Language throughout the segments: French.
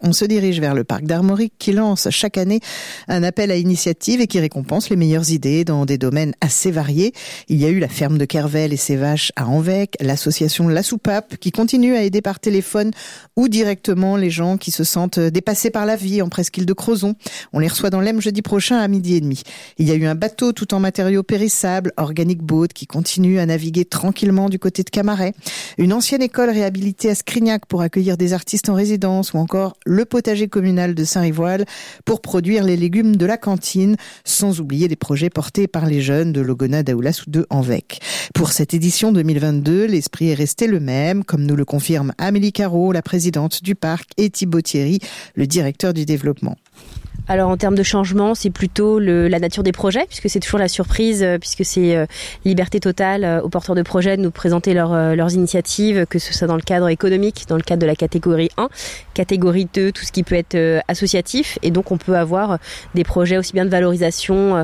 On se dirige vers le parc d'Armorique qui lance chaque année un appel à initiative et qui récompense les meilleures idées dans des domaines assez variés. Il y a eu la ferme de Kervel et ses vaches à Anvec, l'association La Soupape qui continue à aider par téléphone ou directement les gens qui se sentent dépassés par la vie en presqu'île de Crozon. On les reçoit dans l'Aisne jeudi prochain à 12h30. Il y a eu un bateau tout en matériaux périssables, Organic Boat, qui continue à naviguer tranquillement du côté de Camaret. Une ancienne école réhabilitée à Scrignac pour accueillir des artistes en résidence ou encore le potager communal de Saint-Rivoal pour produire les légumes de la cantine, sans oublier des projets portés par les jeunes de Logona d'Aoulas ou de Anvec. Pour cette édition 2022, l'esprit est resté le même, comme nous le confirme Amélie Carreau, la présidente du parc, et Thibaut Thierry, le directeur du développement. Alors en termes de changement, c'est plutôt la nature des projets, puisque c'est toujours la surprise, puisque c'est liberté totale aux porteurs de projets de nous présenter leurs initiatives, que ce soit dans le cadre économique, dans le cadre de la catégorie 1, catégorie 2, tout ce qui peut être associatif, et donc on peut avoir des projets aussi bien de valorisation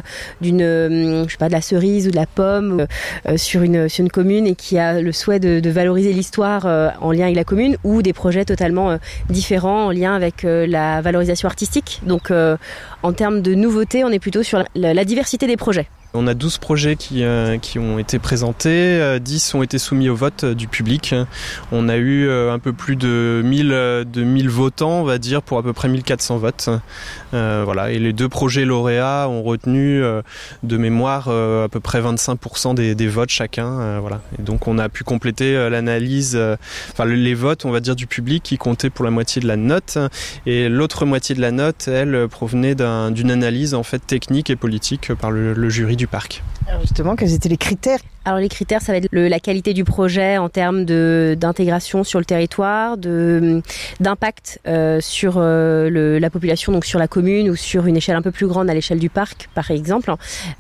de la cerise ou de la pomme sur une commune et qui a le souhait de valoriser l'histoire en lien avec la commune, ou des projets totalement différents en lien avec la valorisation artistique. Donc en termes de nouveautés, on est plutôt sur la diversité des projets. On a 12 projets qui ont été présentés, 10 ont été soumis au vote du public. On a eu un peu plus de 1000 votants, on va dire, pour à peu près 1400 votes. Voilà. Et les 2 projets lauréats ont retenu de mémoire à peu près 25% des votes chacun. Voilà. Et donc on a pu compléter l'analyse, les votes, on va dire, du public qui comptait pour la moitié de la note. Et l'autre moitié de la note, elle, provenait d'une analyse en fait technique et politique par le jury du parc. Alors justement, quels étaient les critères ? Alors les critères, ça va être la qualité du projet en termes d'intégration sur le territoire, d'impact sur la population, donc sur la commune ou sur une échelle un peu plus grande à l'échelle du parc, par exemple.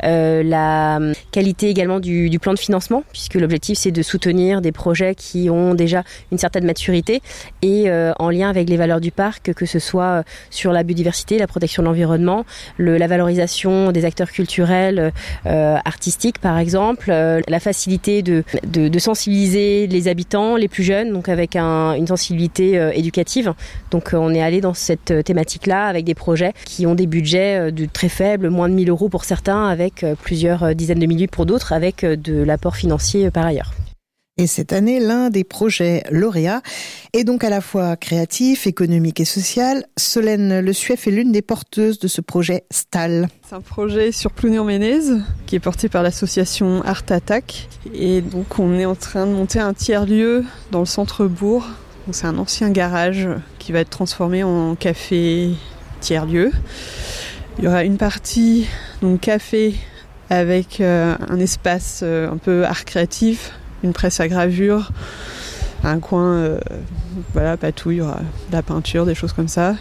La qualité également du plan de financement, puisque l'objectif c'est de soutenir des projets qui ont déjà une certaine maturité et en lien avec les valeurs du parc, que ce soit sur la biodiversité, la protection de l'environnement, la valorisation des acteurs culturels, artistiques par exemple, la facilité de sensibiliser les habitants, les plus jeunes, donc avec une sensibilité éducative. Donc on est allé dans cette thématique-là avec des projets qui ont des budgets de très faibles, moins de 1 000 € pour certains, avec plusieurs dizaines de milliers pour d'autres, avec de l'apport financier par ailleurs. Et cette année, l'un des projets lauréats est donc à la fois créatif, économique et social. Solène Le Suef est l'une des porteuses de ce projet STAL. C'est un projet sur Plounéo-Ménez qui est porté par l'association Art Attack. Et donc on est en train de monter un tiers-lieu dans le centre-bourg. Donc c'est un ancien garage qui va être transformé en café tiers-lieu. Il y aura une partie donc café avec un espace un peu art créatif, une presse à gravure, un coin, patouille, il y aura de la peinture, des choses comme ça.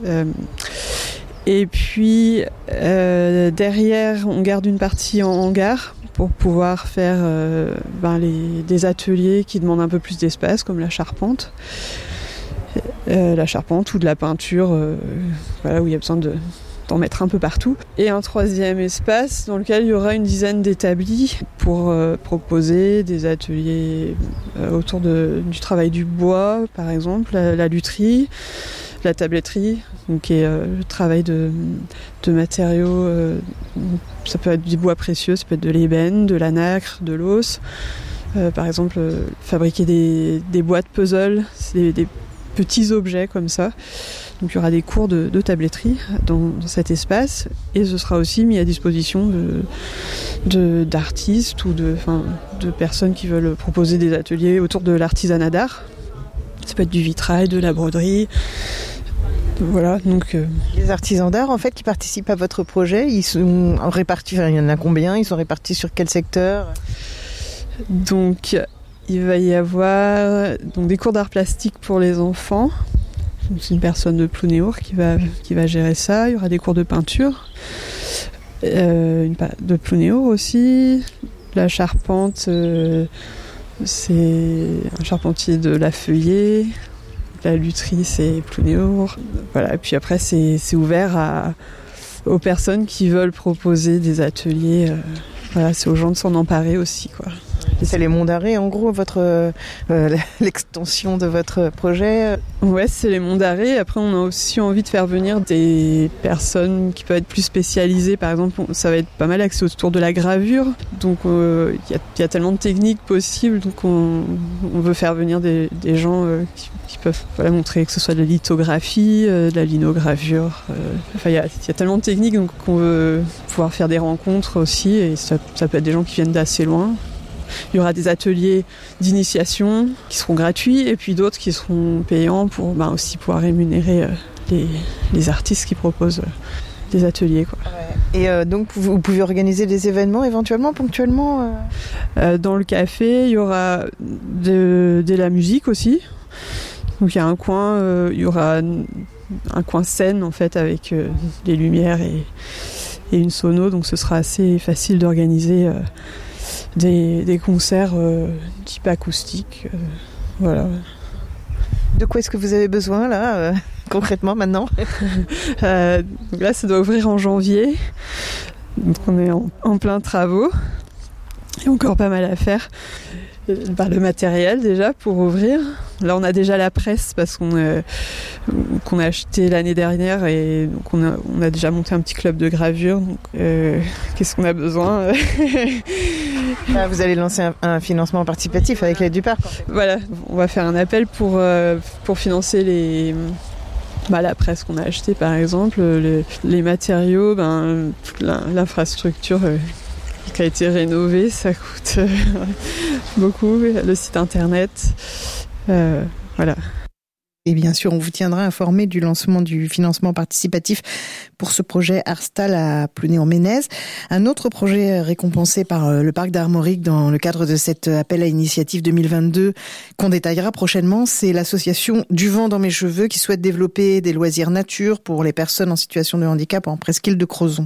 Et puis derrière, on garde une partie en hangar pour pouvoir faire des ateliers qui demandent un peu plus d'espace, comme la charpente ou de la peinture, où il y a besoin d'en mettre un peu partout. Et un troisième espace dans lequel il y aura une dizaine d'établis pour proposer des ateliers autour du travail du bois, par exemple, la lutherie, la tabletterie, donc qui est le travail de matériaux, ça peut être du bois précieux, ça peut être de l'ébène, de la nacre, de l'os. Par exemple, fabriquer des boîtes puzzle, c'est des petits objets comme ça. Donc il y aura des cours de tabletterie dans cet espace et ce sera aussi mis à disposition d'artistes ou de personnes qui veulent proposer des ateliers autour de l'artisanat d'art. Ça peut être du vitrail, de la broderie. Voilà, donc les artisans d'art en fait qui participent à votre projet, ils sont répartis, il y en a combien ? Ils sont répartis sur quel secteur ? Donc il va y avoir des cours d'art plastique pour les enfants. C'est une personne de Plounéour qui va gérer ça. Il y aura des cours de peinture, de Plounéour aussi. La charpente, c'est un charpentier de La Feuillée. La lutherie, c'est Plounéour. Voilà. Et puis après, c'est ouvert aux personnes qui veulent proposer des ateliers. C'est aux gens de s'en emparer aussi, quoi. C'est les Monts d'Arrée, en gros, l'extension de votre projet. Ouais, c'est les Monts d'Arrée. Après, on a aussi envie de faire venir des personnes qui peuvent être plus spécialisées. Par exemple, ça va être pas mal axé autour de la gravure. Donc, il y a tellement de techniques possibles. Donc, on veut faire venir des gens qui peuvent montrer que ce soit de la lithographie, de la linogravure. Il y a tellement de techniques donc, qu'on veut pouvoir faire des rencontres aussi. Et ça peut être des gens qui viennent d'assez loin. Il y aura des ateliers d'initiation qui seront gratuits et puis d'autres qui seront payants pour aussi pouvoir rémunérer les artistes qui proposent des ateliers. Quoi. Ouais. Et donc vous pouvez organiser des événements éventuellement, ponctuellement Dans le café, il y aura de la musique aussi. Donc il y a un coin, il y aura un coin scène en fait avec des lumières et une sono. Donc ce sera assez facile d'organiser des concerts type acoustique. Voilà. De quoi est-ce que vous avez besoin là, concrètement maintenant Donc là, ça doit ouvrir en janvier. Donc on est en plein travaux. Il y a encore pas mal à faire. Le matériel déjà pour ouvrir. Là on a déjà la presse parce qu'on a acheté l'année dernière et donc on a déjà monté un petit club de gravure. Donc qu'est-ce qu'on a besoin Vous allez lancer un financement participatif avec l'aide du parc. En fait. Voilà, on va faire un appel pour financer la presse qu'on a achetée par exemple, les matériaux, toute l'infrastructure qui a été rénové, ça coûte beaucoup, le site internet, voilà. Et bien sûr, on vous tiendra informé du lancement du financement participatif pour ce projet Arstal à Plounéon-Ménez. Un autre projet récompensé par le parc d'Armorique dans le cadre de cet appel à initiative 2022 qu'on détaillera prochainement, c'est l'association Du vent dans mes cheveux qui souhaite développer des loisirs nature pour les personnes en situation de handicap en presqu'île de Crozon.